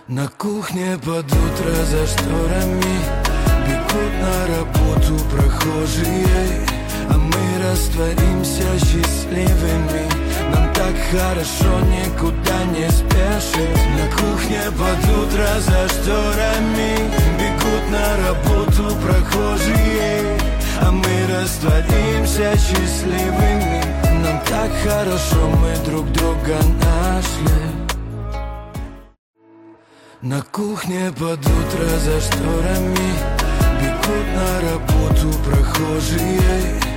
На кухне под утро за шторами бегут на работу прохожие, а мы растворимся счастливыми. Нам так хорошо, никуда не спешим. На кухне под утро за шторами бегут на работу прохожие, а мы растворимся счастливыми. Нам так хорошо, мы друг друга нашли. На кухне под утро за шторами бегут на работу прохожие,